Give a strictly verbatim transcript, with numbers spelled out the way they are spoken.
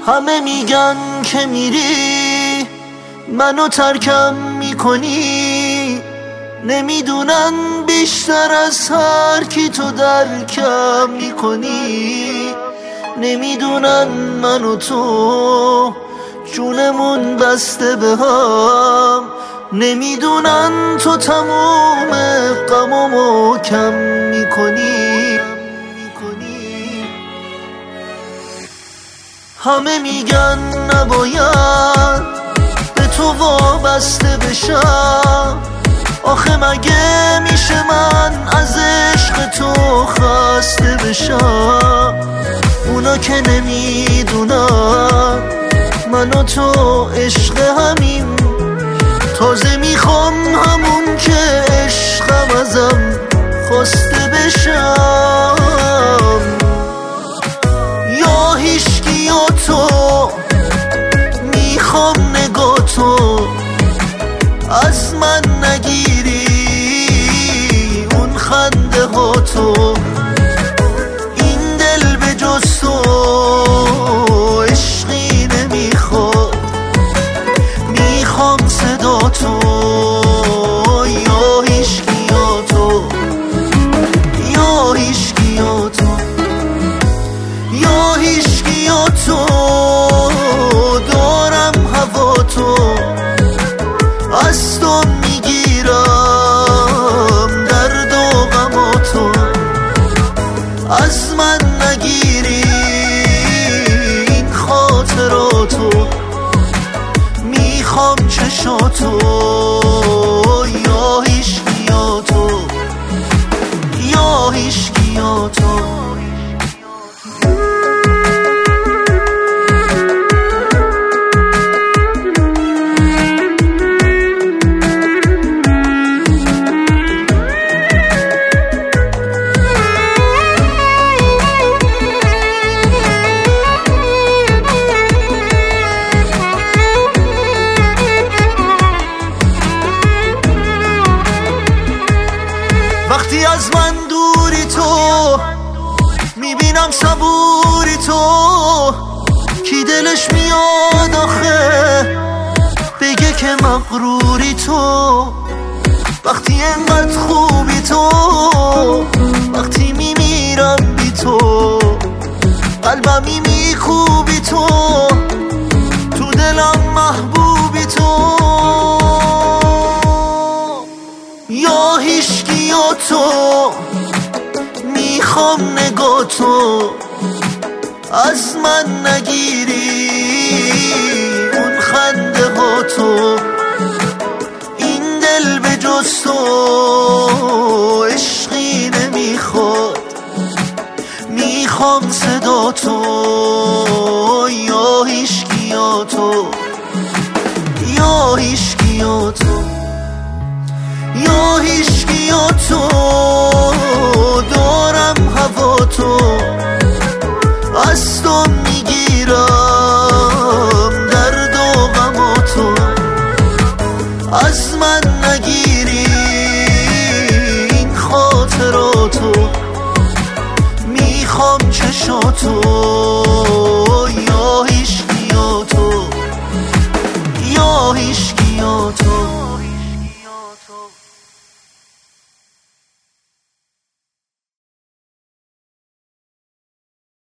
همه میگن که میری منو ترکم میکنی، نمیدونن بیشتر از هر کی تو درکم میکنی. نمیدونن من و تو جونمون بسته به هم، نمیدونن تو تموم غمامو کم میکنی. همه میگن نباید به تو وابسته بشم، آخه مگه میشه من از عشق تو خسته بشم؟ اونا که نمیدونم من و تو عشق همیم، تازه میخوام همون که عشقم ازم خواسته بشم. یا هیچکی یا تو، میخوام نگاه تو از من نگیری، اون خنده ها تو، این دل به جز تو عشقی نمیخواد، میخوام صدا تو. یا هیچکی یا تو، یا هیچکی یا تو، یا هیچکی یا تو، دارم هوا تو، از تو میگیرم درد و غم تو، از من نگیری این خاطراتو، میخوام چشاتو. یا هیچکی یا تو، یا هیچکی یا تو. وقتی از من دوری تو، میبینم صبوری تو، کی دلش میاد آخه بگه که مغروری تو. وقتی انقدر خوبی تو، وقتی میمیرم بی تو، قلبمی میکوبی تو، تو دلم محبوبی تو. یا هیچکی یا تو، میخوام نگاه تو، از من نگیری اون خنده ها تو، این دل به جز تو عشقی نمیخواد، میخوام صدا تو. یا هیچکی یا تو، یا هیچکی یا تو، یا هیچکی یا تو، دارم هوا تو، از تو میگیرم درد و غم تو، از من نگیری این خاطراتو، میخوام چشاتو.